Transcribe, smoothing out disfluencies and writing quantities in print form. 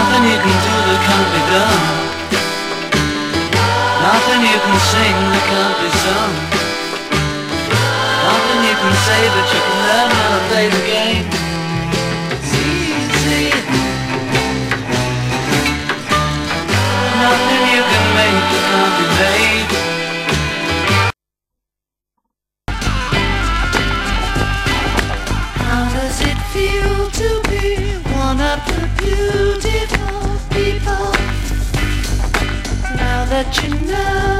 Nothing you can do that can't be done. Nothing you can sing that can't be sung. Nothing you can say that you can learn how to play the game. It's easy. Nothing you can make that can't be made. How does it feel to be one of the beautiful people? Now that you know